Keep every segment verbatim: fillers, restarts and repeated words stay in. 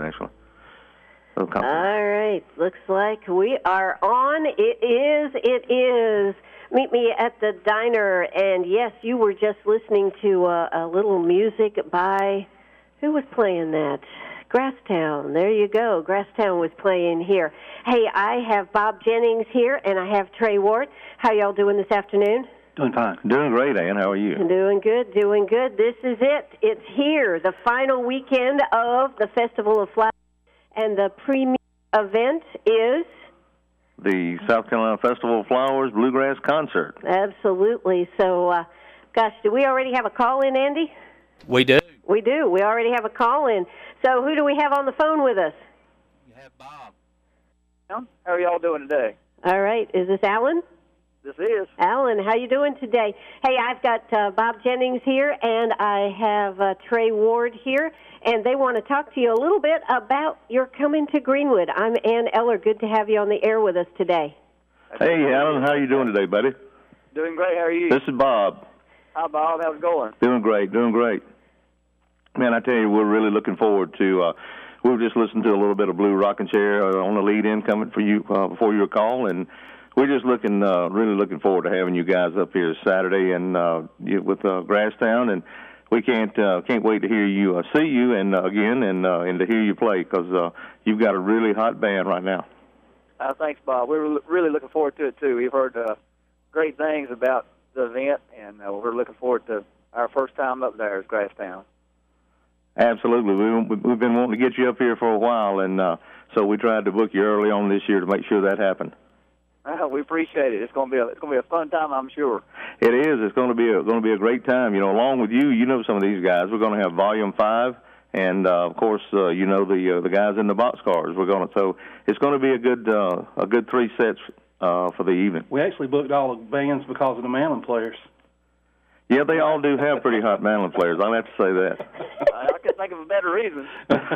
actually. So All right. Looks like we are on. It is. It is. Meet me at the diner. And, yes, you were just listening to uh, a little music by, who was playing that? Grasstown. There you go. Grasstown was playing here. Hey, I have Bob Jennings here, and I have Trey Ward. How y'all doing this afternoon? Doing fine. Doing great, Ann. How are you? Doing good, doing good. This is it. It's here, the final weekend of the Festival of Flowers, and the premier event is? The South Carolina Festival of Flowers Bluegrass Concert. Absolutely. So, uh, gosh, do we already have a call-in, Andy? We do. We do. We already have a call-in. So who do we have on the phone with us? You have Bob. How are y'all doing today? All right. Is this Alan? This is. Alan, how you doing today? Hey, I've got uh, Bob Jennings here, and I have uh, Trey Ward here, and they want to talk to you a little bit about your coming to Greenwood. I'm Ann Eller. Good to have you on the air with us today. Hey, Alan, how you doing today, buddy? Doing great. How are you? This is Bob. Hi, Bob. How's it going? Doing great, doing great. Man, I tell you, we're really looking forward to, uh, we were just listening to a little bit of Blue Rocking Chair uh, on the lead-in coming for you uh, before your call, and we're just looking, uh, really looking forward to having you guys up here Saturday and uh, you, with uh, Grasstown, and we can't uh, can't wait to hear you, uh, see you, and uh, again, and uh, and to hear you play because uh, you've got a really hot band right now. Uh, thanks, Bob. We're really looking forward to it too. We've heard uh, great things about the event, and uh, we're looking forward to our first time up there at Grasstown. Absolutely, we, we've been wanting to get you up here for a while, and uh, so we tried to book you early on this year to make sure that happened. Uh, we appreciate it. It's going to be a, it's going to be a fun time, I'm sure. It is. It's going to be a, going to be a great time. You know, along with you, you know some of these guys. We're going to have Volume Five, and uh, of course, uh, you know the uh, the guys in the boxcars. We're going to so it's going to be a good uh, a good three sets uh, for the evening. We actually booked all the bands because of the mandolin players. Yeah, they all do have pretty hot mandolin players. I'll have to say that. I can't think of a better reason.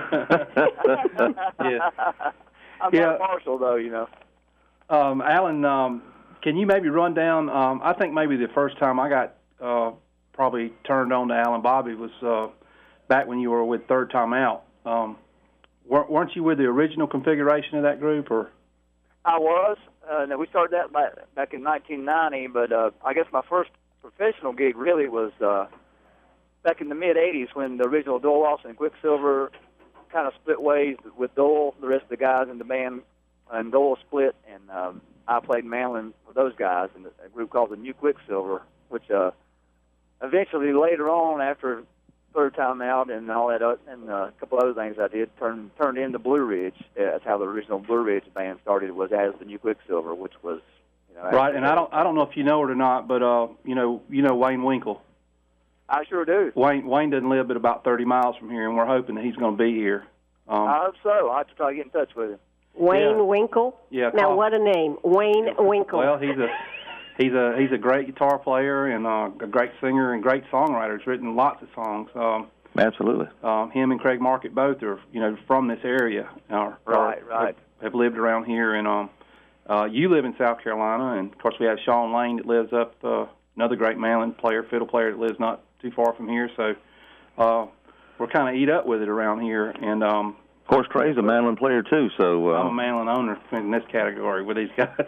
yeah. I'm yeah. not partial, though, you know. Um, Alan, um, can you maybe run down, um, I think maybe the first time I got uh, probably turned on to Alan Bobby was uh, back when you were with Third Time Out. Um, weren't you with the original configuration of that group? Or I was. Uh, now we started that back, back in nineteen ninety, but uh, I guess my first professional gig really was uh, back in the mid-eighties when the original Doyle Lawson and Quicksilver kind of split ways with Doyle, the rest of the guys in the band, and Doyle split, and um, I played mandolin with those guys in a group called the New Quicksilver, which uh, eventually later on, after Third Time Out and all that, uh, and uh, a couple other things I did, turned turned into Blue Ridge. That's how the original Blue Ridge band started, was as the New Quicksilver, which was, you know, right. And I don't I don't know if you know it or not, but uh, you know you know Wayne Winkle. I sure do. Wayne Wayne doesn't live but about thirty miles from here, and we're hoping that he's going to be here. Um, I hope so. I have to try to get in touch with him. Wayne yeah. Winkle. Yeah. Now, Tom. what a name, Wayne Winkle. Well, he's a he's a he's a great guitar player and uh, a great singer and great songwriter. He's written lots of songs. Um, Absolutely. Um, him and Craig Market both are you know from this area. Are, right, are, right. Have lived around here, and um, uh, you live in South Carolina, and of course we have Sean Lane that lives up. Uh, another great mandolin player, fiddle player that lives not too far from here. So uh, we're kind of eat up with it around here, and. Um, Of course, Trey's a mandolin player, too. So uh, I'm a mandolin owner in this category with these guys.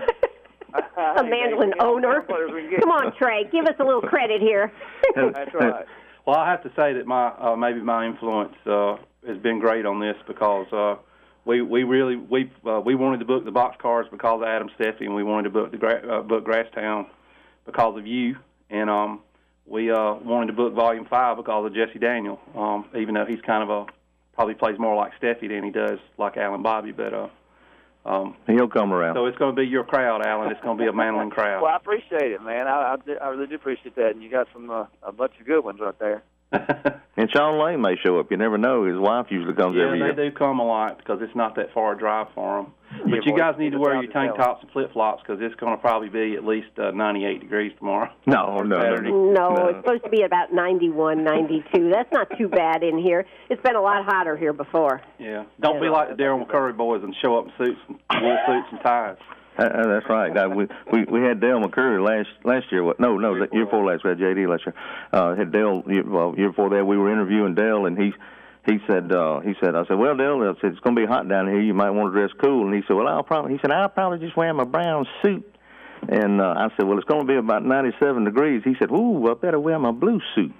A mandolin owner. Come on, Trey, give us a little credit here. That's right. Well, I have to say that my uh, maybe my influence uh, has been great on this because uh, we we really we uh, we wanted to book the boxcars because of Adam Steffi, and we wanted to book the uh, book Grasstown because of you, and um, we uh, wanted to book Volume Five because of Jesse Daniel, um, even though he's kind of a probably plays more like Steffi than he does like Alan Bobby, but uh, um, he'll come around. So it's going to be your crowd, Alan. It's going to be a mandolin crowd. Well, I appreciate it, man. I, I, I really do appreciate that, and you got some uh, a bunch of good ones right there. And Sean Lane may show up. You never know. His wife usually comes yeah, every year. Yeah, they do come a lot because it's not that far a drive for them. But yeah, you boy, guys need to wear your tank tell. tops and flip-flops because it's going to probably be at least uh, ninety-eight degrees tomorrow. No, no, Saturday. No, no. it's supposed to be about ninety-one, ninety-two. That's not too bad in here. It's been a lot hotter here before. Yeah. Don't Yeah. be like the Daryl McCurry boys and show up in suits, and wool suits and ties. Uh, uh, that's right. Uh, we, we we had Dale McCurry last last year. What? No, no, year before last. We had J D last year. Uh, had Dale. Well, year before that, we were interviewing Dale, and he he said, uh, he said, I said, well, Dale, I said, it's going to be hot down here. You might want to dress cool. And he said, well, I'll probably, he said, I'll probably just wear my brown suit. And uh, I said, well, it's going to be about ninety-seven degrees. He said, ooh, I better wear my blue suit.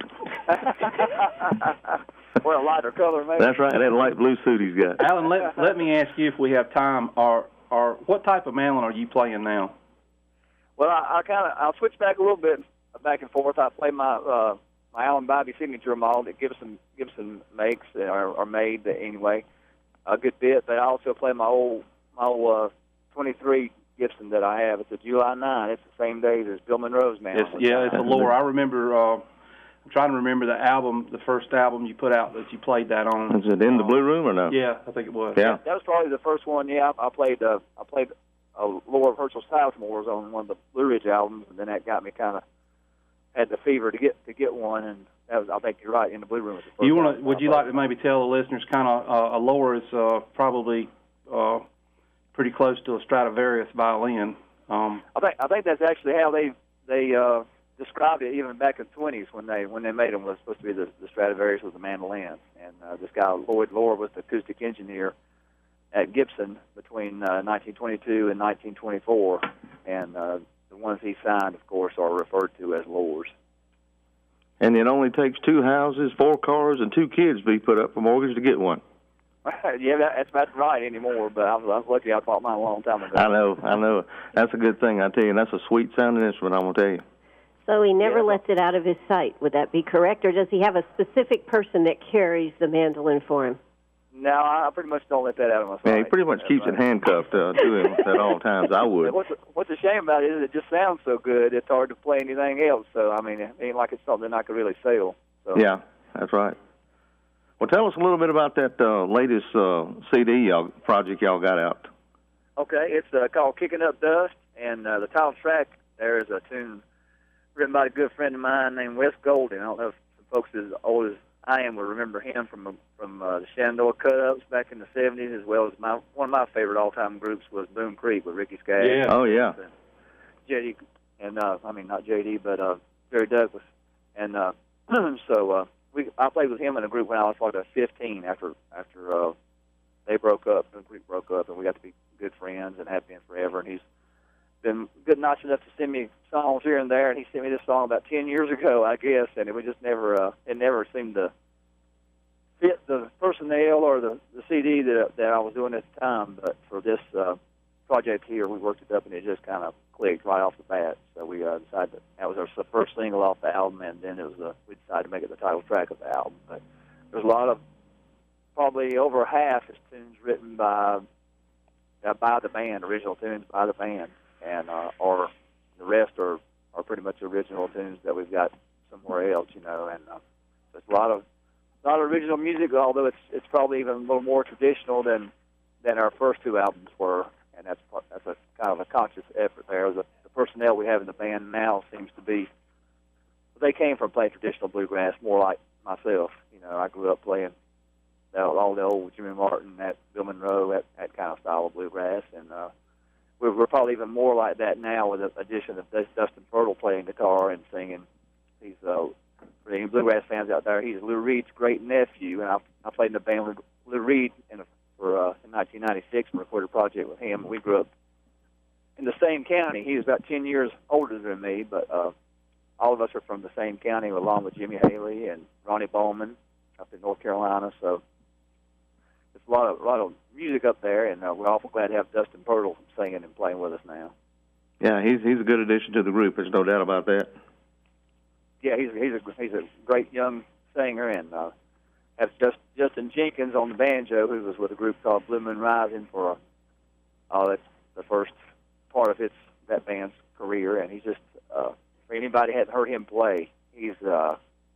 Well, a lighter color, maybe. That's right, that light blue suit he's got. Alan, let let me ask you if we have time. Or or what type of mandolin are you playing now? Well, I, I kind of I'll switch back a little bit, back and forth. I play my uh, my Alan Bobby signature model that Gibson Gibson makes or, or made anyway a good bit. But I also play my old my old uh, twenty-three Gibson that I have. It's a July ninth. It's the same day as Bill Monroe's mandolin. It's, yeah, it's a Loar. I remember. Uh, I'm trying to remember the album, the first album you put out that you played that on. Is it in the Blue Room or no? Yeah, I think it was. Yeah, that was probably the first one. Yeah, I, I played. Uh, I played a Loar Herschel Sizemores on one of the Blue Ridge albums, and then that got me kind of had the fever to get to get one. And that was, I think you're right, in the Blue Room. Was the first you want to? album Would I you played. like to maybe tell the listeners kind of uh, a Loar is uh, probably uh, pretty close to a Stradivarius violin. Um, I think I think that's actually how they they uh, described it even back in the twenties when they when they made them was supposed to be the, the Stradivarius with the mandolin. And uh, this guy Lloyd Loar was the acoustic engineer at Gibson between uh, nineteen twenty-two and nineteen twenty-four, and uh, the ones he signed, of course, are referred to as Loars. and it only takes two houses, four cars, and two kids to be put up for mortgage to get one. Yeah, that, that's not right anymore, but I was, I was lucky I bought mine a long time ago. I know, I know. That's a good thing, I tell you. And that's a sweet sounding instrument, I'm going to tell you. So he never Yeah. lets it out of his sight. Would that be correct? Or does he have a specific person that carries the mandolin for him? No, I pretty much don't let that out of my sight. Yeah, he pretty much That's keeps right. it handcuffed uh, to him at all times. I would. What's a, what's a shame about it is it just sounds so good. It's hard to play anything else. So I mean, it ain't like it's something I could really sell. So. Yeah, that's right. Well, tell us a little bit about that uh, latest uh, C D y'all, project y'all got out. Okay, it's uh, called Kicking Up Dust, and uh, the title track there is a tune written by a good friend of mine named Wes Golden. I don't know if some folks as old as I am will remember him from from uh, the Shenandoah Cut-Ups back in the seventies, as well as my one of my favorite all-time groups was Boone Creek with Ricky Skaggs. Yeah. Oh, yeah. And J D, and uh, I mean not J D, but uh, Jerry Douglas, and uh, so uh, we I played with him in a group when I was like fifteen. After after uh, they broke up, Boone Creek broke up, and we got to be good friends and have been forever. And he's been good enough enough to send me songs here and there, and he sent me this song about ten years ago, I guess, and it was just never uh, it never seemed to fit the personnel or the, the C D that that I was doing at the time. But for this uh, project here, we worked it up, and it just kind of clicked right off the bat. So we uh, decided that, that was our first single off the album, and then it was uh, we decided to make it the title track of the album. But there's a lot of, probably over half is tunes written by uh, by the band, original tunes by the band, and uh, or the rest are are pretty much original tunes that we've got somewhere else, you know. And uh, there's a lot of a lot of original music, although it's it's probably even a little more traditional than than our first two albums were. And that's that's a kind of a conscious effort there. The, the personnel we have in the band now seems to be, they came from playing traditional bluegrass, more like myself. You know, I grew up playing all the old Jimmy Martin, that Bill Monroe, that, that kind of style of bluegrass. And uh, we're, we're probably even more like that now with the addition of Dustin Fertile playing guitar and singing. He's, uh, for any bluegrass fans out there, he's Lou Reed's great nephew. And I, I played in the band with Lou Reed in a for uh, in nineteen ninety-six and recorded a project with him. We grew up in the same county. He was about ten years older than me, but uh, all of us are from the same county, along with Jimmy Haley and Ronnie Bowman up in North Carolina. So there's a lot of a lot of music up there, and uh, we're awful glad to have Dustin Fertile singing and playing with us now. Yeah, he's he's a good addition to the group. There's no doubt about that. Yeah, he's he's a he's a great young singer, and uh, have just Justin Jenkins on the banjo, who was with a group called Blue Moon Rising for uh, that's the first part of its that band's career, and he's just uh, for anybody who hadn't heard him play, he's uh,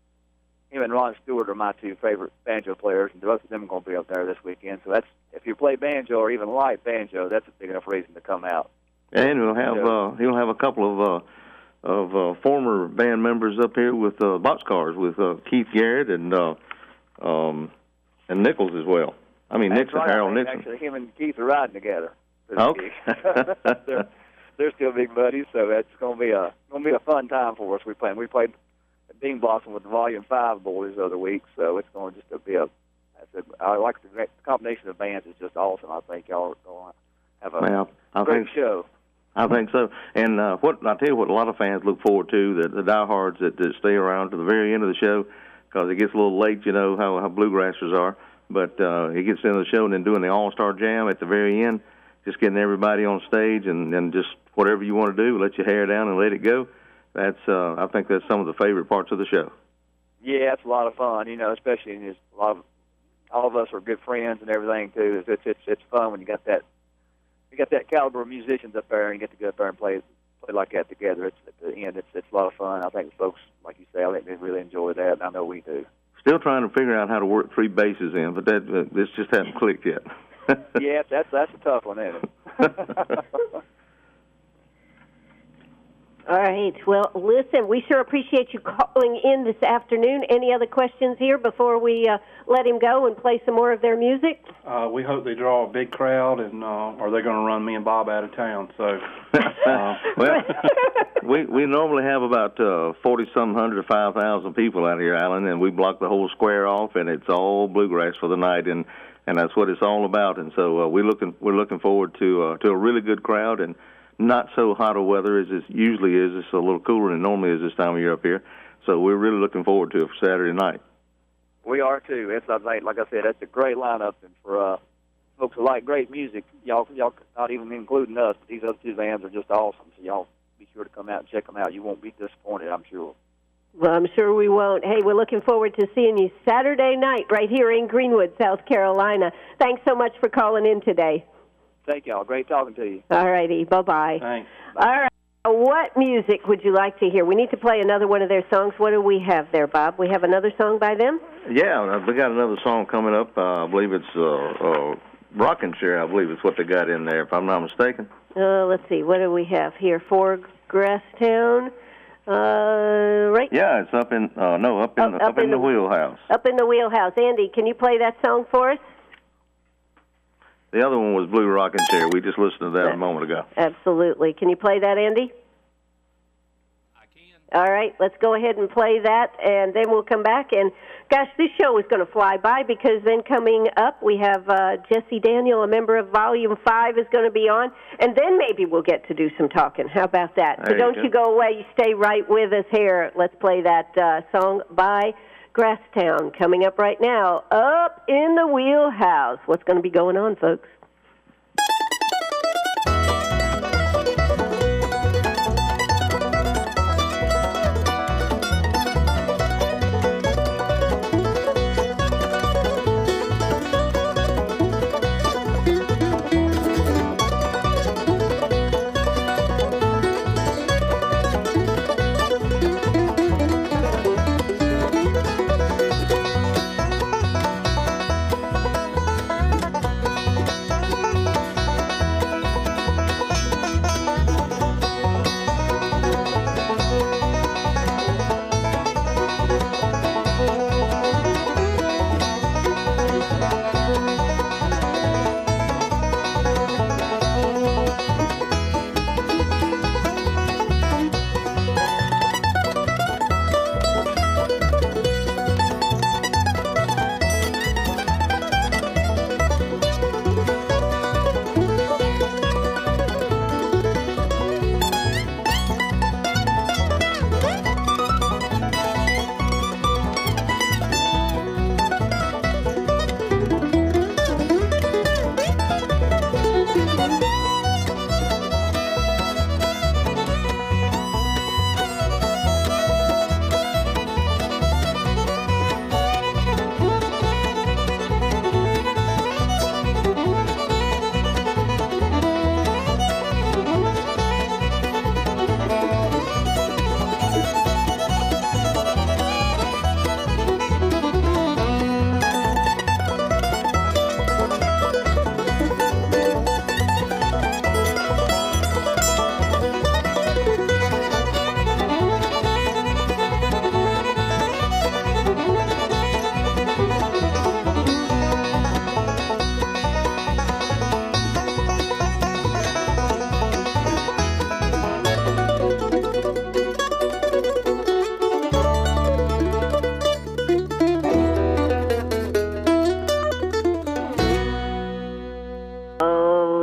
him and Ron Stewart are my two favorite banjo players, and both of them are going to be up there this weekend. So that's if you play banjo or even light banjo, that's a big enough reason to come out. And we'll have uh, he'll have a couple of uh, of uh, former band members up here with uh, boxcars with uh, Keith Garrett and uh, um, and Nichols as well. I mean That's Nixon, right. Harold I think Nixon. Actually, him and Keith are riding together. Okay. they're, they're still big buddies, so that's going to be a going to be a fun time for us. We played we played at Bean Blossom with the Volume Five boys the other week, so it's going to just be a that's it's a, I like the great combination of bands is just awesome. I think y'all are going to have a Well, I great think show. I think so. And uh, what I tell you, what a lot of fans look forward to, the, the diehards that, that stay around to the very end of the show, because it gets a little late, you know how how bluegrassers are. But uh, it gets into the show and then doing the all-star jam at the very end, just getting everybody on stage and, and just whatever you want to do, let your hair down and let it go. That's uh, I think that's some of the favorite parts of the show. Yeah, it's a lot of fun, you know, especially in this, a lot of all of us are good friends and everything too. It's it's it's fun when you got that you got that caliber of musicians up there and you get to go up there and play play like that together. It's at the end, it's it's a lot of fun. I think folks, like you say, I think they really enjoy that, and I know we do. Still trying to figure out how to work three basses in, but that uh, this just hasn't clicked yet. Yeah, that's that's a tough one, isn't it? All right. Well, listen, we sure appreciate you calling in this afternoon. Any other questions here before we uh, let him go and play some more of their music? Uh, we hope they draw a big crowd, and uh, or they're going to run me and Bob out of town. So, uh, well, we we normally have about uh, forty some hundred to five thousand people out here, Alan, and we block the whole square off, and it's all bluegrass for the night, and, and that's what it's all about. And so uh, we're looking we're looking forward to uh, to a really good crowd and not so hot of weather as it usually is. It's a little cooler than it normally is this time of year up here. So we're really looking forward to it for Saturday night. We are too. It's I think, like I said, it's a great lineup, and for uh, folks who like great music, y'all y'all not even including us, but these other two bands are just awesome. So y'all be sure to come out and check them out. You won't be disappointed, I'm sure. Well, I'm sure we won't. Hey, we're looking forward to seeing you Saturday night right here in Greenwood, South Carolina. Thanks so much for calling in today. Thank y'all. Great talking to you. All righty. Bye-bye. thanks. All right. What music would you like to hear? We need to play another one of their songs. What do we have there, Bob? We have another song by them? Yeah, we got another song coming up. Uh, I believe it's uh, uh, Rockin' Chair, I believe is what they got in there, if I'm not mistaken. Uh, let's see. What do we have here? For Grasstown? Uh, right? Yeah, it's up in, uh, no, up in, Up- the, up up in in the the- wheelhouse. Up in the wheelhouse. Andy, can you play that song for us? The other one was Blue Rockin' Chair. We just listened to that a moment ago. Absolutely. Can you play that, Andy? I can. All right, let's go ahead and play that, and then we'll come back. And, gosh, this show is going to fly by because then coming up we have uh, Jesse Daniel, a member of Volume five, is going to be on, and then maybe we'll get to do some talking. How about that? There So you don't go. you go away. You stay right with us here. Let's play that uh, song by Grasstown coming up right now. Up in the Wheelhouse. What's going to be going on, folks?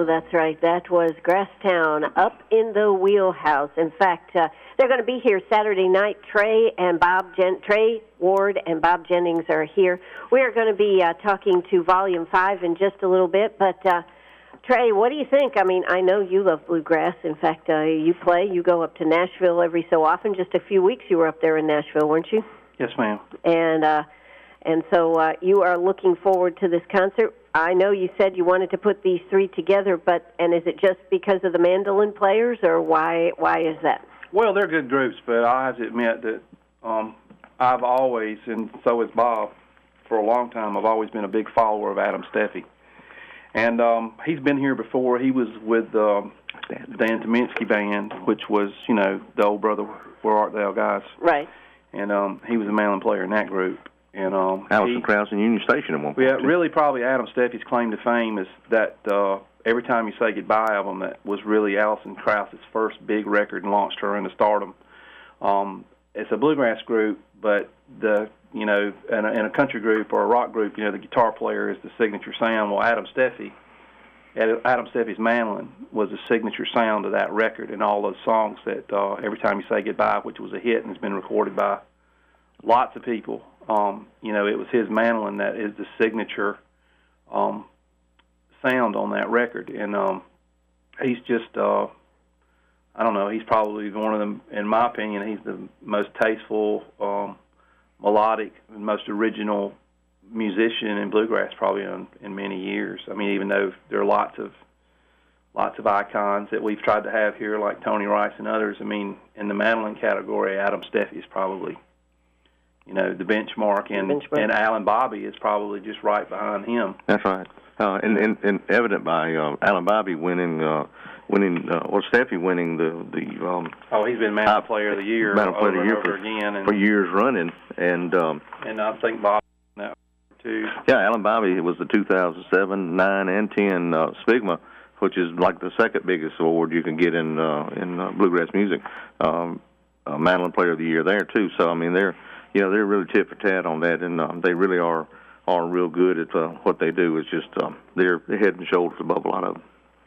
that's right. That was Grasstown up in the wheelhouse. In fact, uh, they're going to be here Saturday night. Trey and Bob Jen- Trey Ward and Bob Jennings are here. We are going to be uh, talking to Volume five in just a little bit. But, uh, Trey, what do you think? I mean, I know you love bluegrass. In fact, uh, you play. You go up to Nashville every so often. Just a few weeks you were up there in Nashville, weren't you? Yes, ma'am. And, uh, and so uh, you are looking forward to this concert. I know you said you wanted to put these three together, but and is it just because of the mandolin players, or why why is that? Well, they're good groups, but I have to admit that um, I've always, and so has Bob, for a long time, I've always been a big follower of Adam Steffi. And um, he's been here before. He was with um, Dan Tominski Band, which was, you know, the old Brother Where Art Thou guys. Right. And um, he was a mandolin player in that group. And um, Allison Krauss and Union Station at one point. Yeah, really probably Adam Steffi's claim to fame is that uh, Every Time You Say Goodbye album that was really Allison Krauss's first big record and launched her into stardom. Um, it's a bluegrass group, but the you know in a, in a country group or a rock group, you know the guitar player is the signature sound. Well, Adam Steffi, Adam Steffi's mandolin was the signature sound of that record, and all those songs that uh, Every Time You Say Goodbye, which was a hit and has been recorded by lots of people. Um, you know, it was his mandolin that is the signature um, sound on that record. And um, he's just, uh, I don't know, he's probably one of them, in my opinion, he's the most tasteful, um, melodic, most original musician in bluegrass probably in, in many years. I mean, even though there are lots of lots of icons that we've tried to have here, like Tony Rice and others, I mean, in the mandolin category, Adam Steffi is probably, you know, the benchmark, and benchmark. and Alan Bobby is probably just right behind him. That's right, uh, and, and and evident by uh, Alan Bobby winning, uh, winning, uh, or Steffi winning the the. Um, oh, he's been Mandolin Player of the Year, Mandolin Player of the Year for, for, again, and, for years running, and um, and I think Bob that too. Yeah, Alan Bobby was the two thousand seven, nine, and ten uh, Spigma, which is like the second biggest award you can get in uh, in uh, bluegrass music. Um, uh, Mandolin Player of the Year there too. So I mean they're. You know, they're really tit for tat on that, and um, they really are are real good at uh, what they do. It's just um, they're head and shoulders above a lot of them.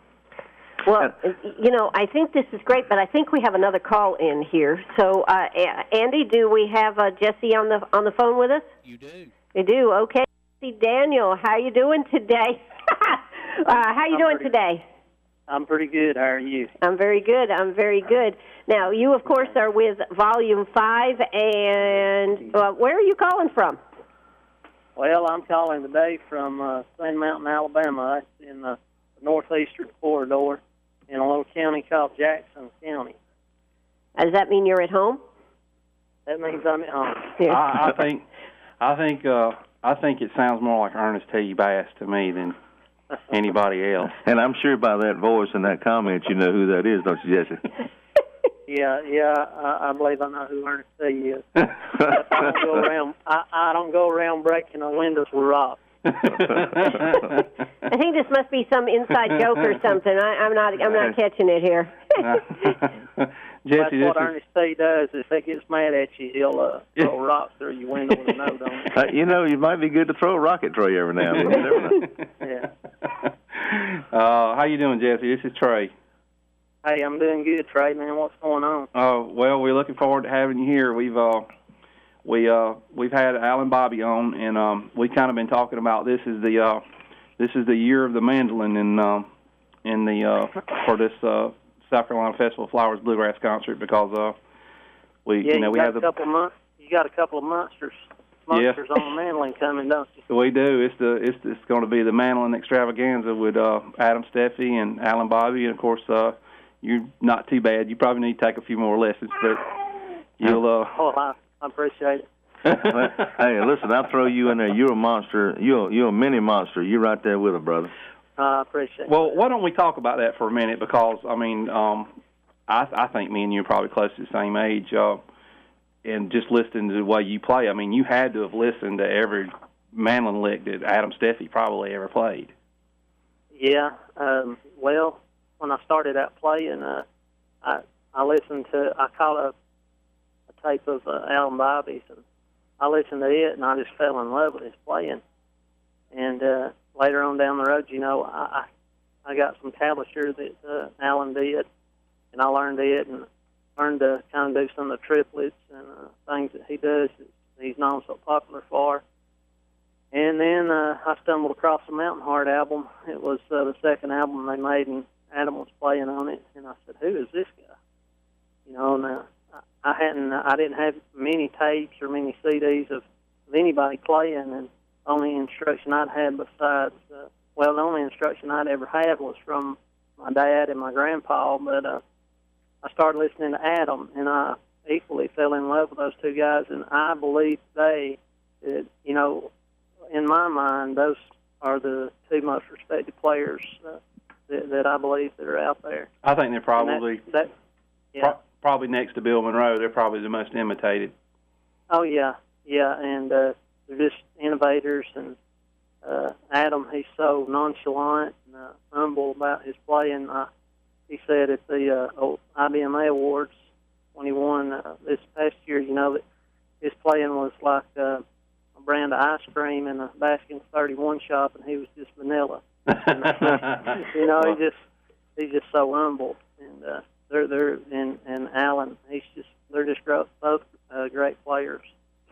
Well, you know, I think this is great, but I think we have another call in here. So, uh, Andy, do we have uh, Jesse on the on the phone with us? You do. You do. Okay. Jesse Daniel, how you doing today? uh, how you I'm doing pretty, today? I'm pretty good. How are you? I'm very good. I'm very good. Now, you, of course, are with Volume five, and uh, where are you calling from? Well, I'm calling today from uh, Sand Mountain, Alabama. That's in the northeastern corridor in a little county called Jackson County. Uh, does that mean you're at home? That means I'm at home. Yeah. I, I think, I think, uh, I think it sounds more like Ernest T. Bass to me than anybody else. And I'm sure by that voice and that comment, you know who that is, don't you, Jesse? Yeah, yeah, I, I believe I know who Ernest T. is. I don't go around. I, I don't go around breaking the windows with rocks. I think this must be some inside joke or something. I, I'm not. I'm not catching it here. Jesse, That's what is... Ernest T. does. If he gets mad at you, he'll uh, throw rocks through your window with a note on it. Uh, you know, you might be good to throw a rocket Trey every now and then. You never know. Yeah. Uh, how you doing, Jesse? This is Trey. Hey, I'm doing good, Trey, man. What's going on? Oh, uh, well, we're looking forward to having you here. We've uh, we uh, we've had Alan Bobby on, and um, we've kind of been talking about this is the uh, this is the year of the mandolin in um, in the uh, for this uh, South Carolina Festival of Flowers Bluegrass concert because uh, we yeah, you know you we got have a the couple of months. You got a couple of monsters. Monsters yeah. on the mandolin coming, don't you? We do. It's the it's it's going to be the mandolin extravaganza with uh, Adam Steffi and Alan Bobby, and of course. Uh, You're not too bad. You probably need to take a few more lessons, but you'll. Uh... Oh, I, I appreciate it. Hey, listen, I'll throw you in there. You're a monster. You're you're a mini monster. You're right there with her, brother. Uh, I appreciate it. Well, why don't we talk about that for a minute? Because I mean, um, I, I think me and you are probably close to the same age. Uh, and just listening to the way you play, I mean, you had to have listened to every mandolin lick that Adam Steffi probably ever played. Yeah. Um, well. When I started out playing, uh, I I listened to I caught a, a tape of uh, Alan Bobby's, and I listened to it, and I just fell in love with his playing. And uh, later on down the road, you know, I I I got some tablature that uh, Alan did, and I learned it and learned to kind of do some of the triplets and uh, things that he does that he's known so popular for. And then uh, I stumbled across the Mountain Heart album. It was uh, the second album they made, and Adam was playing on it. And I said, "Who is this guy?" You know, and uh, I hadn't, I didn't have many tapes or many C Ds of, of anybody playing, and the only instruction I'd had besides, uh, well, the only instruction I'd ever had was from my dad and my grandpa. But uh, I started listening to Adam, and I equally fell in love with those two guys. And I believe they, that, you know, in my mind, those are the two most respected players uh, that, that I believe that are out there. I think they're probably that, that, yeah. pro- probably next to Bill Monroe. They're probably the most imitated. Oh yeah, yeah, and uh, they're just innovators. And uh, Adam, he's so nonchalant and uh, humble about his playing. Uh, he said at the uh, I B M A Awards when he won uh, this past year, you know, that his playing was like Uh, brand of ice cream in a Baskin thirty-one shop, and he was just vanilla. You know, he just he's just so humble, and uh, they're they're and and Alan, he's just they're just both both uh, great players.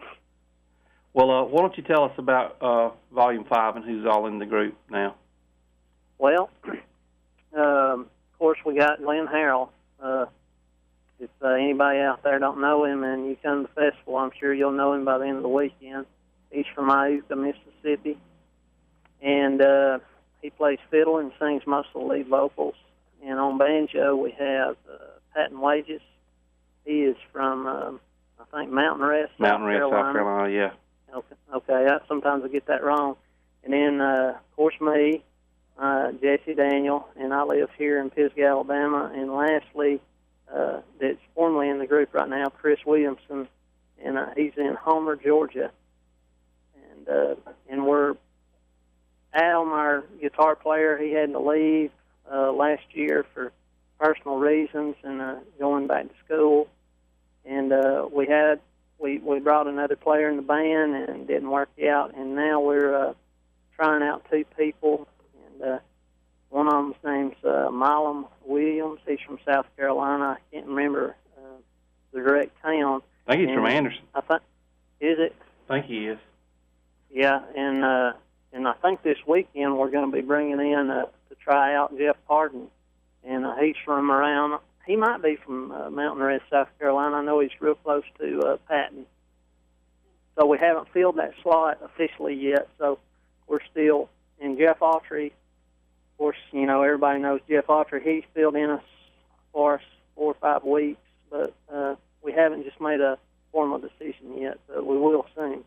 Well, uh, why don't you tell us about uh, Volume Five and who's all in the group now? Well, um, of course we got Glenn Harrell. Uh, if uh, anybody out there don't know him and you come to the festival, I'm sure you'll know him by the end of the weekend. He's from Iuka, Mississippi, and uh, he plays fiddle and sings most of the lead vocals. And on banjo, we have uh, Patton Wages. He is from, um, I think, Mountain Rest, Mountain Rest, South Carolina. South Carolina, yeah. Okay, okay. I, sometimes I get that wrong. And then, uh, of course, me, uh, Jesse Daniel, and I live here in Pisgah, Alabama. And lastly, uh, that's formerly in the group right now, Chris Williamson, and uh, he's in Homer, Georgia. And, uh, and we're Adam, our guitar player, he had to leave uh, last year for personal reasons and uh, going back to school. And uh, we had we, we brought another player in the band, and it didn't work out. And now we're uh, trying out two people. And uh, one of them's name's uh, Milam Williams. He's from South Carolina. I can't remember uh, the direct town. I think he's and from Anderson. I think is it? I think he is. Yeah, and uh, and I think this weekend we're going to be bringing in uh, to try out Jeff Pardon, and uh, he's from around. He might be from uh, Mountain Rest, South Carolina. I know he's real close to uh, Patton. So we haven't filled that slot officially yet. So we're still. And Jeff Autry, of course, you know everybody knows Jeff Autry. He's filled in us for us four or five weeks, but uh, we haven't just made a formal decision yet. But we will soon.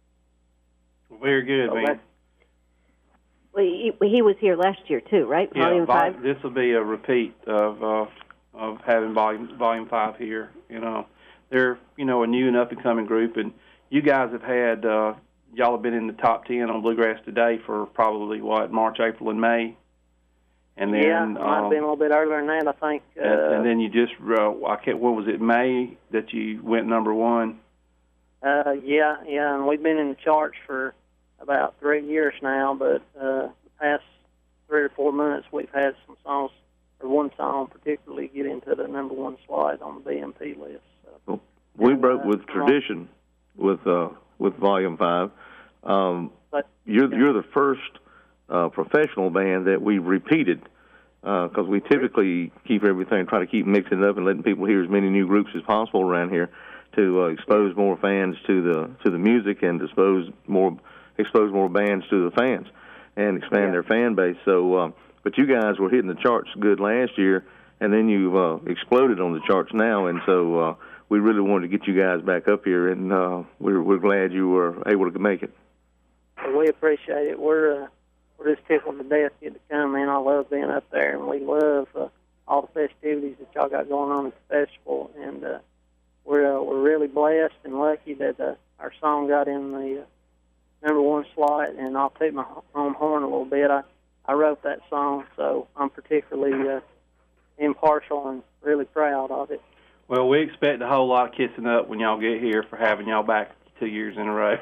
Very good, So man. that- Well, he, he was here last year too, right? Yeah, Volume vol- five. this will be a repeat of uh, of having volume volume five here. You know, they're you know a new and up and coming group, and you guys have had uh, y'all have been in the top ten on Bluegrass Today for probably what March, April, and May, and then yeah, it might have um, been a little bit earlier than that, I think. Uh, and, and then you just uh, I can't what was it May that you went number one. uh, yeah, yeah, and we've been in the charts for about three years now, but uh, the past three or four months we've had some songs, or one song particularly, get into the number one slot on the B M P list. So. We And, broke uh, with tradition with uh, with Volume Five. Um, But, you're yeah. you're the first uh, professional band that we repeated because uh, we typically keep everything, try to keep mixing it up and letting people hear as many new groups as possible around here to uh, expose more fans to the to the music and expose more. expose more bands to the fans and expand Yeah. their fan base. So, uh, but you guys were hitting the charts good last year, and then you've uh, exploded on the charts now, and so uh, we really wanted to get you guys back up here, and uh, we're, we're glad you were able to make it. We appreciate it. We're uh, we're just tickled to death to get to come, man. I love being up there, and we love uh, all the festivities that y'all got going on at the festival, and uh, we're uh, we're really blessed and lucky that uh, our song got in the uh, number one slot, and I'll toot my own horn a little bit. I, I wrote that song, so I'm particularly uh, impartial and really proud of it. Well, we expect a whole lot of kissing up when y'all get here for having y'all back two years in a row.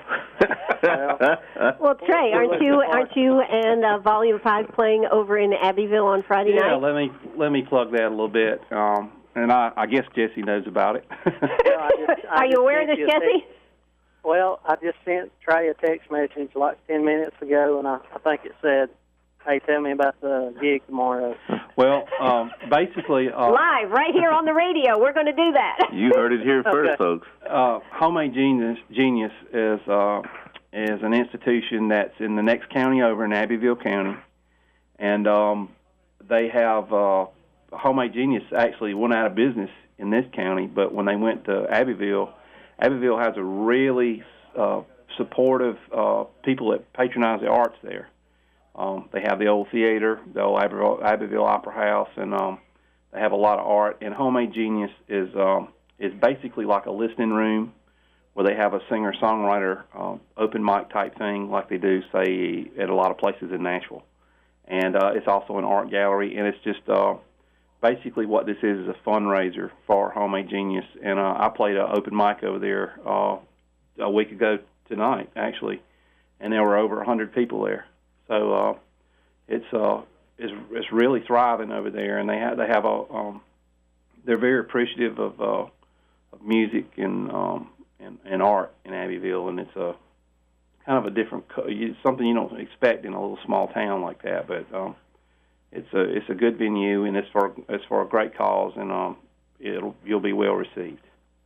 Well, Trey, aren't you aren't you and uh, Volume Five playing over in Abbeville on Friday yeah, night? let me let me plug that a little bit. Um, and I, I guess Jesse knows about it. Well, I just, I Are you just aware of sent this, you a Jesse? text- Well, I just sent Trey a text message like ten minutes ago, and I, I think it said, "Hey, tell me about the gig tomorrow." Well, um, basically, uh, Live, right here on the radio. We're going to do that. You heard it here first, Okay. folks. uh, Homemade Genius, Genius is uh, is an institution that's in the next county over in Abbeville County, and um, they have uh, Homemade Genius actually went out of business in this county, but when they went to Abbeville, Abbeville has a really uh, supportive uh, people that patronize the arts there. Um, they have the old theater, the old Abbeville, Abbeville Opera House, and um, they have a lot of art. And Homemade Genius is um, is basically like a listening room where they have a singer-songwriter uh, open mic type thing like they do, say, at a lot of places in Nashville. And uh, it's also an art gallery, and it's just uh, basically what this is is a fundraiser for Homemade Genius. And uh, I played an open mic over there uh, a week ago tonight, actually, and there were over one hundred people there. So uh, it's uh, it's it's really thriving over there, and they have they have a um, they're very appreciative of, uh, of music and um, and and art in Abbeville, and it's a kind of a different it's something you don't expect in a little small town like that. But um, it's a it's a good venue, and it's for it's for a great cause, and um, it'll you'll be well received.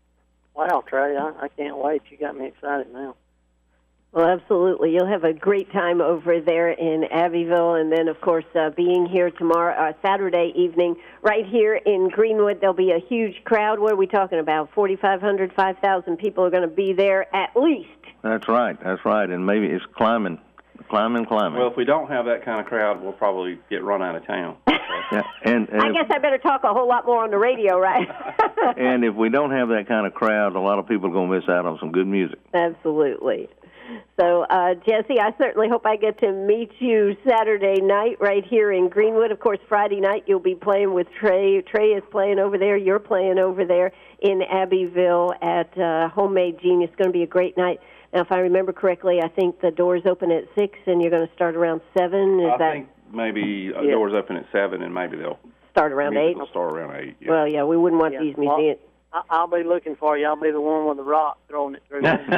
Wow, Trey, I, I can't wait. You got me excited now. Well, absolutely. You'll have a great time over there in Abbeville. And then, of course, uh, being here tomorrow, uh, Saturday evening, right here in Greenwood, there'll be a huge crowd. What are we talking about? forty-five hundred, five thousand people are going to be there at least. That's right. That's right. And maybe it's climbing, climbing, climbing. Well, if we don't have that kind of crowd, we'll probably get run out of town. yeah, and, and I if, guess I better talk a whole lot more on the radio, right? and if we don't have that kind of crowd, a lot of people are going to miss out on some good music. Absolutely. So, uh, Jesse, I certainly hope I get to meet you Saturday night right here in Greenwood. Of course, Friday night you'll be playing with Trey. Trey is playing over there. You're playing over there in Abbeville at uh, Homemade Genius. It's going to be a great night. Now, if I remember correctly, I think the doors open at six, and you're going to start around seven. Is I that think maybe uh, Yeah. doors open at seven, and maybe they'll start around music eight? will start around eight. Yeah. Well, yeah, we wouldn't want Yeah. these Well, museums. I, I'll be looking for you. I'll be the one with the rock throwing it through.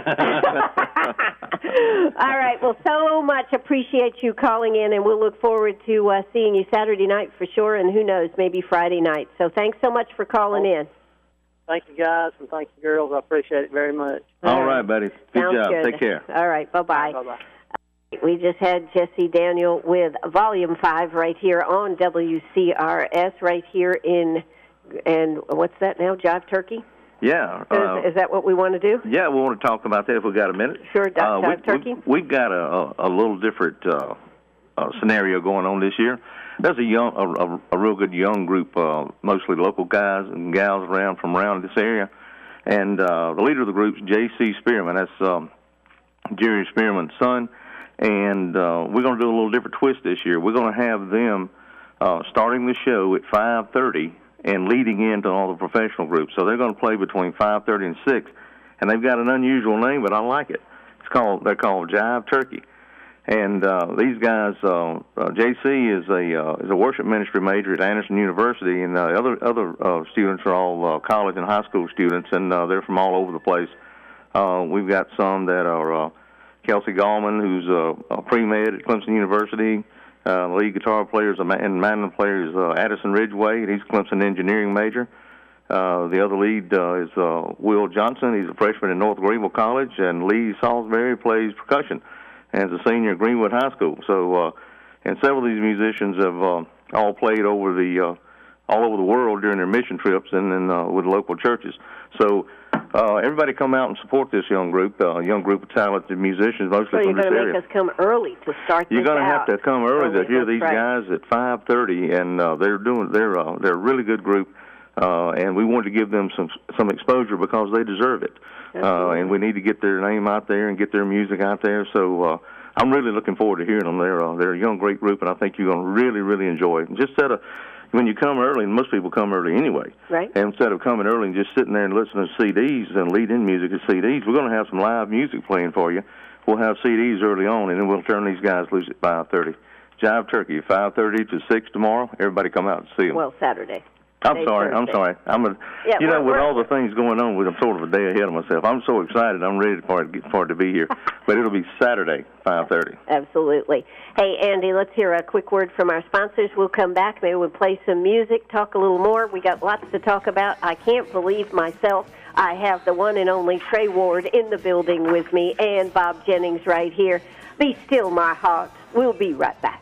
All right. Well, so much appreciate you calling in, and we'll look forward to uh, seeing you Saturday night for sure, and who knows, maybe Friday night. So thanks so much for calling in. Thank you, guys, and thank you, girls. I appreciate it very much. All right, buddy. Good Sounds job. good. Take care. All right. Bye-bye. Bye-bye. We just had Jesse Daniel with Volume five right here on W C R S right here in, and what's that now, Jive Turkey? Yeah. Is, Uh, is that what we want to do? yeah, we want to talk about that if we got a minute. Sure, Jive Uh, we, Turkey. We, we've got a, a, a little different uh, uh, scenario going on this year. There's a young, a, a, a real good young group, uh, mostly local guys and gals around from around this area, and uh, the leader of the group's J C Spearman. That's um, Jerry Spearman's son, and uh, we're going to do a little different twist this year. We're going to have them uh, starting the show at five thirty and leading into all the professional groups. So they're going to play between five thirty and six, and they've got an unusual name, but I like it. It's called they're called Jive Turkey. And uh, these guys, uh, uh, J C is a uh, is a worship ministry major at Anderson University, and uh, other other uh, students are all uh, college and high school students, and uh, they're from all over the place. Uh, we've got some that are uh, Kelsey Gallman, who's uh, a pre-med at Clemson University. Uh, the lead guitar player is a man, and mandolin player is uh, Addison Ridgway, and he's a Clemson engineering major. Uh, the other lead uh, is uh, Will Johnson. He's a freshman at North Greenville College, and Lee Salisbury plays percussion as a senior at Greenwood High School. So, uh, and several of these musicians have uh, all played over the uh, all over the world during their mission trips and then uh, with local churches. So, uh, everybody come out and support this young group, a uh, young group of talented musicians, mostly So you're from this going to area. make us come early to start You're this going to out. have to come early to Early, hear that's these right. guys at five thirty, and uh, they're doing they're uh, they're a really good group, uh, and we wanted to give them some some exposure because they deserve it, uh, and we need to get their name out there and get their music out there. So uh, I'm really looking forward to hearing them. They're uh, they're a young great group, and I think you're going to really really enjoy it. And just set a when you come early, and most people come early anyway, Right. and instead of coming early and just sitting there and listening to C Ds and lead-in music to C Ds, we're going to have some live music playing for you. We'll have C Ds early on, and then we'll turn these guys loose at five thirty. Jive Turkey, five thirty to six tomorrow. Everybody come out and see them. Well, Saturday. I'm Today's sorry. I'm Thursday. sorry. I'm a, Yeah, you know, we're- with we're- all the things going on, with I'm sort of a day ahead of myself. I'm so excited. I'm ready for it, for it to be here. But it'll be Saturday, five thirty. Absolutely. Hey, Andy, let's hear a quick word from our sponsors. We'll come back. Maybe we'll play some music, talk a little more. We got lots to talk about. I can't believe myself. I have the one and only Trey Ward in the building with me and Bob Jennings right here. Be still, my heart. We'll be right back.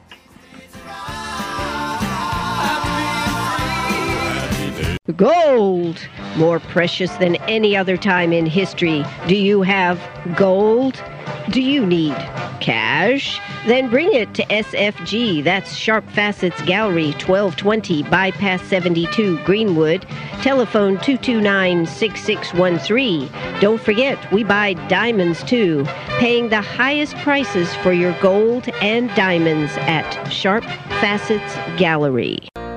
Gold, more precious than any other time in history. Do you have gold? Do you need cash? Then bring it to S F G. That's Sharp Facets Gallery, twelve twenty Bypass seventy-two, Greenwood. Telephone two two nine, six six one three. Don't forget, we buy diamonds too. Paying the highest prices for your gold and diamonds at Sharp Facets Gallery.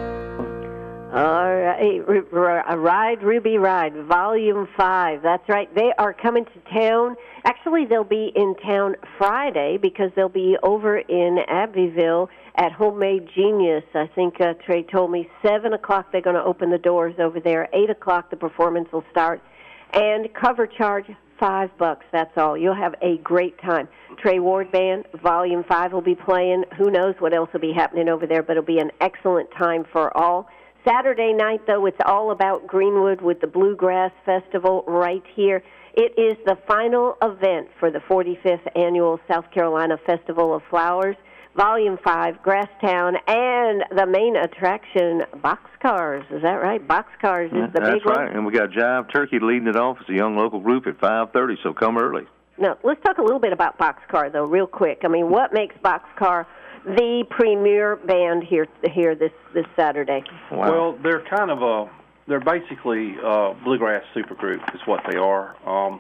All right, Ride Ruby Ride, Volume five. That's right. They are coming to town. Actually, they'll be in town Friday because they'll be over in Abbeville at Homemade Genius. I think uh, Trey told me seven o'clock they're going to open the doors over there. eight o'clock the performance will start. And cover charge, five bucks. That's all. You'll have a great time. Trey Ward Band, Volume five will be playing. Who knows what else will be happening over there, but it'll be an excellent time for all. Saturday night, though, it's all about Greenwood with the Bluegrass Festival right here. It is the final event for the forty-fifth Annual South Carolina Festival of Flowers, Volume five, Grasstown, and the main attraction, Boxcars. Is that right? Boxcars is the That's big right. one. And we got Jive Turkey leading it off. It's a young local group at five thirty, so come early. Now, let's talk a little bit about Boxcar, though, real quick. I mean, what makes Boxcar the premier band here here this this Saturday? Wow. Well, they're kind of a they're basically a bluegrass supergroup is what they are. Um,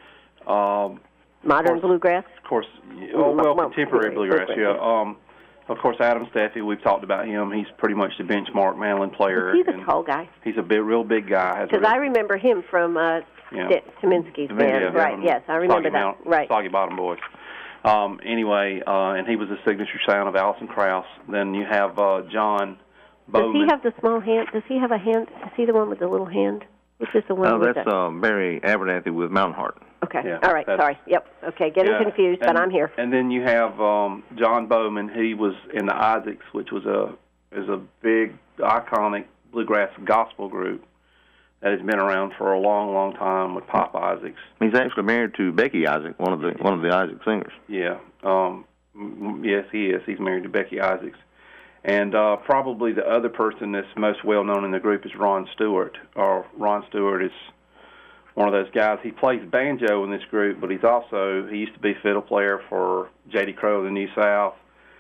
um, Modern of course, bluegrass? Of course, oh, well, Well, contemporary bluegrass. bluegrass, Yeah. Um, of course, Adam Steffi. We've talked about him. He's pretty much the benchmark mandolin player. Is he the and tall guy? He's a big, real big guy. Has a Because real- I remember him from uh, Yeah. St- Tominski's Yeah, band. yeah, Right, um, yes, I remember Soggy that. Mount, Right. Soggy Bottom Boys. Um, anyway, uh, and he was the signature sound of Alison Krauss. Then you have uh, John Does Bowman. he have the small hand? Does he have a hand? Is he the one with the little hand? Which is the one Oh, with that's the... uh, Barry Abernathy with Mountain Heart. Okay, yeah, all right, that's- sorry. Yep, okay, getting Yeah, confused, but and- I'm here. And then you have um, John Bowman. He was in the Isaacs, which was a is a big, iconic bluegrass gospel group that has been around for a long, long time with Pop Isaacs. He's actually married to Becky Isaac, one of the one of the Isaac singers. Yeah. Um, m- yes, he is. He's married to Becky Isaacs. And uh, probably the other person that's most well known in the group is Ron Stewart. Or Ron Stewart is one of those guys. He plays banjo in this group, but he's also he used to be fiddle player for J D Crowe of the New South.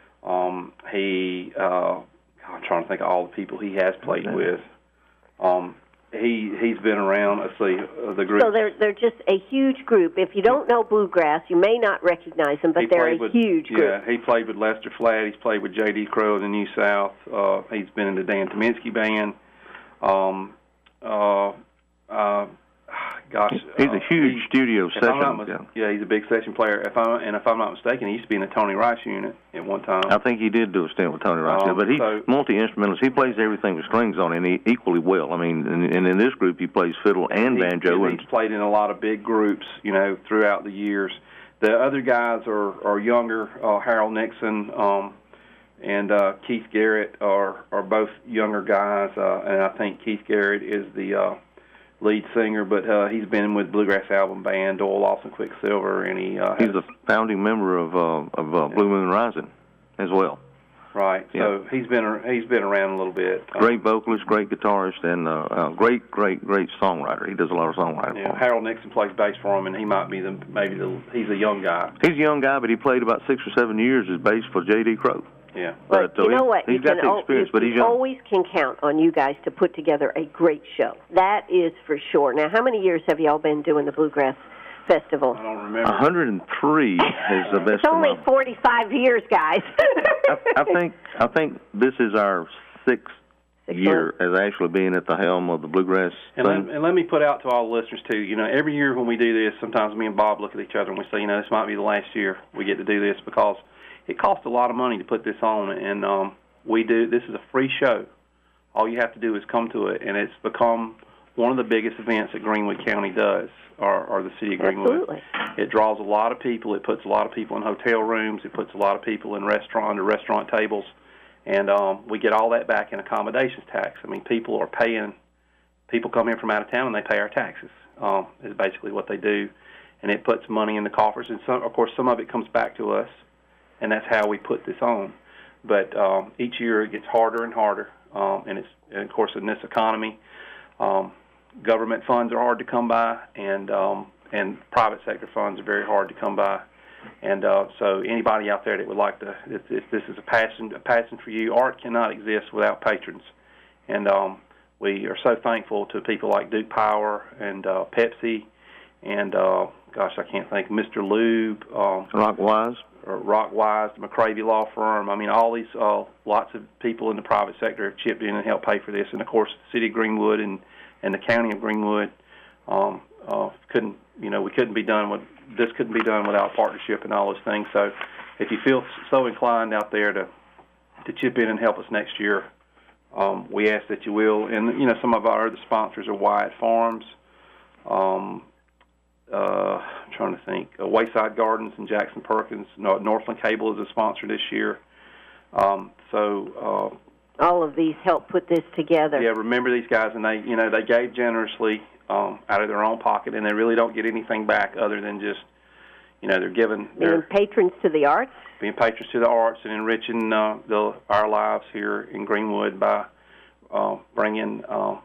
Um, he uh, I'm trying to think of all the people he has played with. Um, he he's been around. Let's see uh, the group. So they're they're just a huge group. If you don't know bluegrass, you may not recognize them, but He they're played a with, huge yeah, group. he played with Lester Flatt. He's played with J D Crowe in the New South. Uh, he's been in the Dan Tominski band. Um, uh, uh, gosh, He's uh, a huge he, studio if I'm not session. mis- yeah, he's a big session player. If I and if I'm not mistaken, he used to be in the Tony Rice unit at one time. I think he did do a stint with Tony Rice, Um, but he's so- multi-instrumentalist. He plays everything with strings on, and he equally well. I mean, and, and in this group, he plays fiddle and He- banjo. and he's played in a lot of big groups, you know, throughout the years. The other guys are are younger. Uh, Harold Nixon um, and uh, Keith Garrett are are both younger guys, uh, and I think Keith Garrett is the uh, lead singer, but uh, he's been with Bluegrass Album Band, Doyle Lawson Quicksilver, and he uh, he's has, a founding member of uh, of uh, Blue Moon Rising as well. right. So he's been ar- he's been around a little bit. Uh, Great vocalist, great guitarist, and uh, uh, great, great, great songwriter. He does a lot of songwriting. Yeah, for him. Harold Nixon plays bass for him, and he might be the maybe the he's a young guy. He's a young guy, but he played about six or seven years as bass for J D Crowe. Yeah. But But, uh, you know he- what? he's you got can the al- experience, you, but he's you young. always can count on you guys to put together a great show. That is for sure. Now, how many years have y'all been doing the Bluegrass Festival? I don't remember. one hundred three is the best. It's only amount. forty-five years, guys. I, I think I think this is our sixth year as actually being at the helm of the Bluegrass And thing. let, and let me put out to all the listeners, too, you know, every year when we do this, sometimes me and Bob look at each other and we say, you know, this might be the last year we get to do this because it costs a lot of money to put this on. And um, we do, this is a free show. All you have to do is come to it, and it's become one of the biggest events that Greenwood County does, or, or the city of Greenwood. Absolutely. It draws a lot of people. It puts a lot of people in hotel rooms. It puts a lot of people in restaurant under restaurant tables. And um, we get all that back in accommodations tax. I mean, people are paying, people come in from out of town and they pay our taxes, um, is basically what they do. And it puts money in the coffers. And, some, of course, some of it comes back to us, and that's how we put this on. But um, each year it gets harder and harder. Um, and, it's, and, of course, in this economy, um, government funds are hard to come by, and, um, and private sector funds are very hard to come by. And uh, so anybody out there that would like to, if, if this is a passion, a passion for you, art cannot exist without patrons. And um, we are so thankful to people like Duke Power and uh, Pepsi and, uh, gosh, I can't think, Mister Lube. Um, Rockwise. Or Rockwise, the McCravey Law Firm. I mean, all these, uh, lots of people in the private sector have chipped in and helped pay for this. And, of course, the city of Greenwood and, and the county of Greenwood um, uh, couldn't, you know, we couldn't be done with, this couldn't be done without partnership and all those things. So if you feel so inclined out there to to chip in and help us next year, um, we ask that you will. And, you know, some of our other sponsors are Wyatt Farms, um, uh, I'm trying to think, uh, Wayside Gardens and Jackson Perkins. Northland Cable is a sponsor this year. Um, so uh, all of these help put this together. Yeah, remember these guys, and they, you know, they gave generously um, out of their own pocket, and they really don't get anything back other than just, you know, they're giving. Being they're, patrons to the arts. Being patrons to the arts and enriching uh, the, our lives here in Greenwood by uh, bringing. Uh,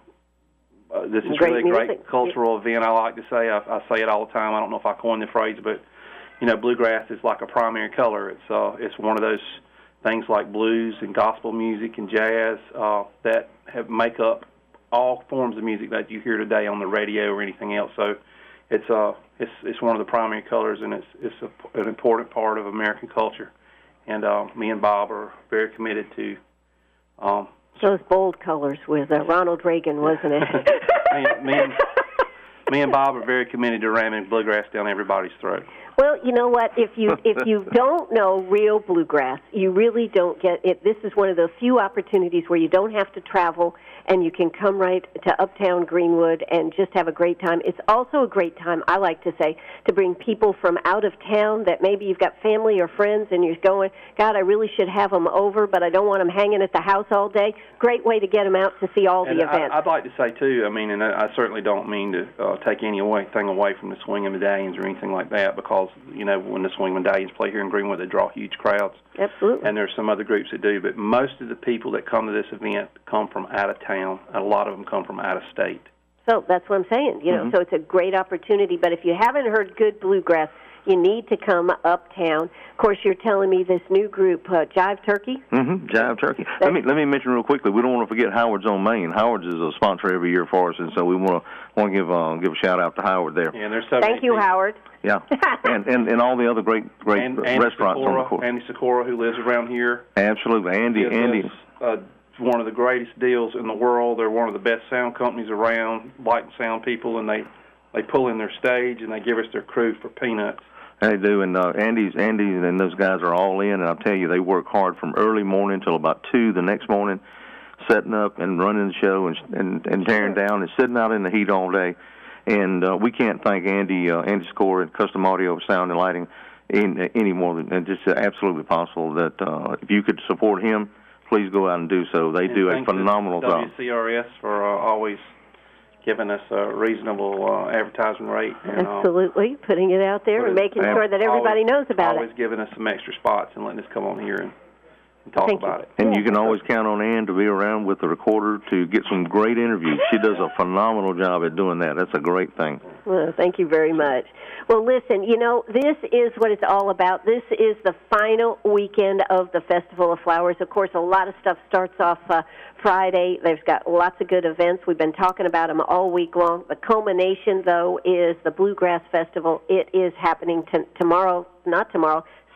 uh, this is great really a great music. cultural event. I like to say. I, I say it all the time. I don't know if I coined the phrase, but you know, bluegrass is like a primary color. It's uh, it's one of those things like blues and gospel music and jazz uh, that have make up all forms of music that you hear today on the radio or anything else. So it's uh it's it's one of the primary colors, and it's it's a, an important part of American culture. And uh, me and Bob are very committed to um, those bold colors with uh, Ronald Reagan, wasn't it? me, me, and, me and Bob are very committed to ramming bluegrass down everybody's throat. Well, you know what? If you if you don't know real bluegrass, you really don't get it. This is one of the few opportunities where you don't have to travel, and you can come right to Uptown Greenwood and just have a great time. It's also a great time, I like to say, to bring people from out of town that maybe you've got family or friends, and you're going, God, I really should have them over, but I don't want them hanging at the house all day. Great way to get them out to see all and the events. I, I'd like to say, too, I mean, and I, I certainly don't mean to uh, take anything away from the swinging medallions or anything like that, because you know, when the swing medallions play here in Greenwood, they draw huge crowds. Absolutely. And there's some other groups that do, but most of the people that come to this event come from out of town. A lot of them come from out of state. So that's what I'm saying. You know, Mm-hmm. so it's a great opportunity. But if you haven't heard good bluegrass, you need to come uptown. Of course, you're telling me this new group, uh, Jive Turkey. Mm-hmm. Jive Turkey. That's, let me let me mention real quickly. We don't want to forget Howard's on Main. Howard's is a sponsor every year for us, and so we want to want to give uh, give a shout out to Howard there. Yeah, there's so Thank you, people. Howard. Yeah, and, and and all the other great great and, Andy restaurants Sikora, on the course. Andy Sikora, who lives around here. Absolutely, Andy. Gives Andy. us, uh, one of the greatest deals in the world. They're one of the best sound companies around, light and sound people, and they they pull in their stage and they give us their crew for peanuts. They do, and uh, Andy's Andy and those guys are all in, and I'll tell you, they work hard from early morning till about two the next morning, setting up and running the show and and, and tearing down and sitting out in the heat all day. And uh, we can't thank Andy uh, Andy Score and Custom Audio, Sound and Lighting in, any more than and just absolutely possible that uh, if you could support him, please go out and do so. They And do a thanks to phenomenal job. W C R S for uh, always giving us a reasonable uh, advertising rate. And, uh, Absolutely, putting it out there and making sure that everybody always, knows about always it. Always giving us some extra spots and letting us come on here and, and talk Thank about you. it. And Yeah. you can always count on Ann to be around with the recorder to get some great interviews. She does a phenomenal job at doing that. That's a great thing. Well, thank you very much. Well, listen, you know, this is what it's all about. This is the final weekend of the Festival of Flowers. Of course, a lot of stuff starts off uh, Friday. There's got lots of good events. We've been talking about them all week long. The culmination, though, is the Bluegrass Festival. It is happening t- tomorrow, not tomorrow,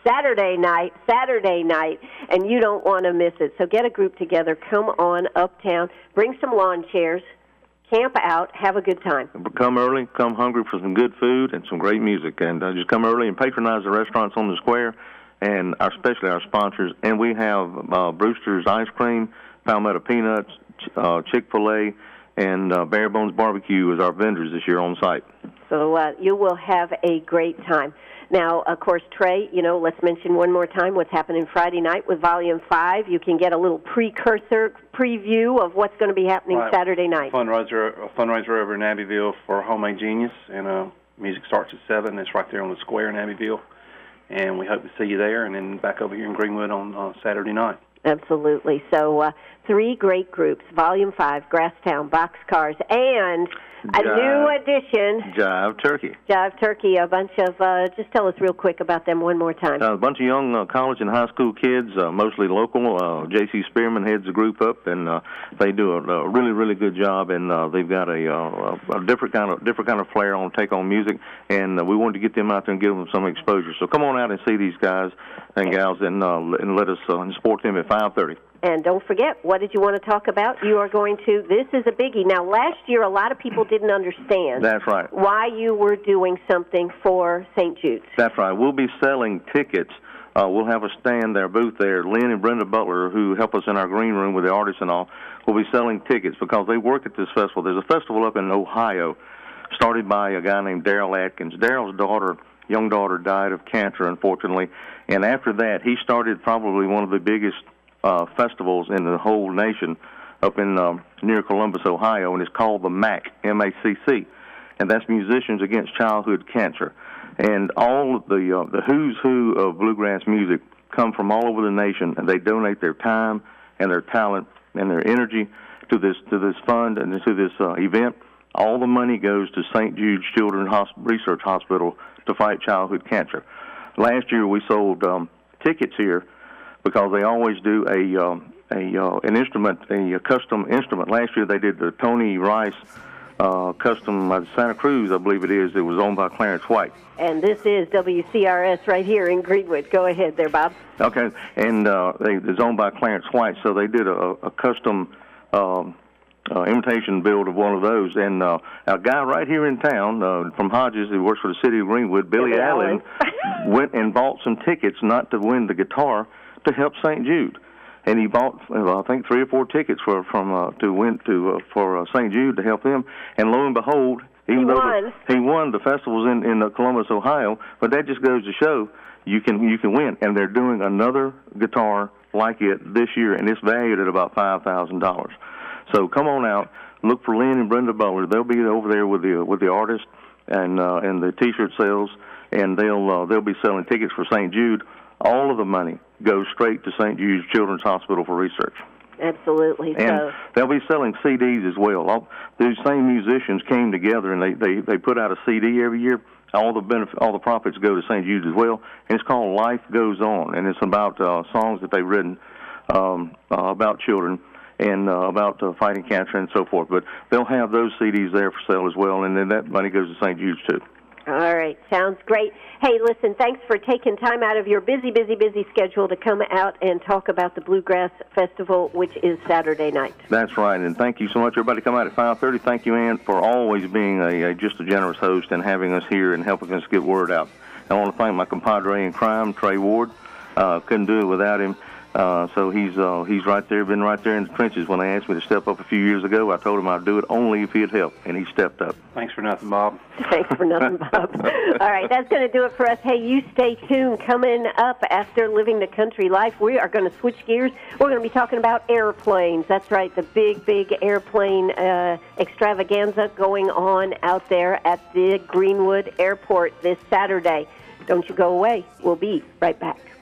Saturday night, Saturday night, and you don't want to miss it. So get a group together, come on uptown, bring some lawn chairs, camp out, have a good time. Come early, come hungry for some good food and some great music, and uh, just come early and patronize the restaurants on the square, and our, especially our sponsors. And we have uh, Brewster's Ice Cream, Palmetto Peanuts, uh, Chick-fil-A, and uh, Bare Bones Barbecue as our vendors this year on site. So uh, you will have a great time. Now, of course, Trey, you know, let's mention one more time what's happening Friday night with Volume five. You can get a little precursor preview of what's going to be happening right. Saturday night. Fundraiser, a fundraiser over in Abbeville for Homemade Genius, and uh, music starts at seven. It's right there on the square in Abbeville, and we hope to see you there, and then back over here in Greenwood on uh, Saturday night. Absolutely. So uh, three great groups, Volume five, Grasstown, Boxcars, and a Jive, new addition, Jive Turkey. Jive Turkey, a bunch of, uh, just tell us real quick about them one more time. Uh, a bunch of young uh, college and high school kids, uh, mostly local. Uh, J C Spearman heads the group up, and uh, they do a, a really, really good job. And uh, they've got a, uh, a different kind of different kind of flair on take on music. And uh, we wanted to get them out there and give them some exposure. So come on out and see these guys and gals, and uh, and let us uh, support them at five thirty. And don't forget, what did you want to talk about? You are going to, this is a biggie. Now, last year, a lot of people didn't understand. That's right. Why you were doing something for Saint Jude's. That's right. We'll be selling tickets. Uh, we'll have a stand there, booth there. Lynn and Brenda Butler, who help us in our green room with the artists and all, will be selling tickets because they work at this festival. There's a festival up in Ohio started by a guy named Daryl Atkins. Daryl's daughter, young daughter, died of cancer, unfortunately. And after that, he started probably one of the biggest Uh, festivals in the whole nation up in um, near Columbus, Ohio, and it's called the M A C, M A C C, and that's Musicians Against Childhood Cancer. And all of the uh, the who's who of bluegrass music come from all over the nation, and they donate their time and their talent and their energy to this to this fund and to this uh, event. All the money goes to Saint Jude's Children's Hosp- Research Hospital to fight childhood cancer. Last year we sold um, tickets here because they always do a um, a uh, an instrument, a, a custom instrument. Last year they did the Tony Rice uh, custom uh, Santa Cruz, I believe it is. It was owned by Clarence White. And this is W C R S right here in Greenwood. Go ahead there, Bob. Okay, and uh, they, it's owned by Clarence White, so they did a, a custom um, uh, imitation build of one of those. And uh, a guy right here in town uh, from Hodges, who works for the city of Greenwood, Billy, Billy Allen, Allen. went and bought some tickets, not to win the guitar, to help Saint Jude, and he bought, uh, I think, three or four tickets for from uh, to win to uh, for uh, Saint Jude to help them. And lo and behold, even he though won. The, he won the festivals in in uh, Columbus, Ohio, but that just goes to show you can you can win. And they're doing another guitar like it this year, and it's valued at about five thousand dollars. So come on out, look for Lynn and Brenda Butler. They'll be over there with the with the artist and uh, and the T-shirt sales, and they'll uh, they'll be selling tickets for Saint Jude. All of the money goes straight to Saint Jude's Children's Hospital for research. Absolutely. And so. they'll be selling C Ds as well. All, these same musicians came together, and they, they, they put out a C D every year. All the benefit, all the profits go to Saint Jude's as well. And it's called Life Goes On, and it's about uh, songs that they've written um, uh, about children and uh, about uh, fighting cancer and so forth. But they'll have those C Ds there for sale as well, and then that money goes to Saint Jude's too. All right, sounds great. Hey, listen, thanks for taking time out of your busy, busy, busy schedule to come out and talk about the Bluegrass Festival, which is Saturday night. That's right, and thank you so much, everybody. Come out at five thirty. Thank you, Ann, for always being a, a just a generous host and having us here and helping us get word out. I want to thank my compadre in crime, Trey Ward. Uh, couldn't do it without him. Uh, so he's uh, he's right there, been right there in the trenches. When they asked me to step up a few years ago, I told him I'd do it only if he'd help, and he stepped up. Thanks for nothing, Bob. Thanks for nothing, Bob. All right, that's going to do it for us. Hey, you stay tuned. Coming up after Living the Country Life, we are going to switch gears. We're going to be talking about airplanes. That's right, the big, big airplane uh, extravaganza going on out there at the Greenwood Airport this Saturday. Don't you go away. We'll be right back.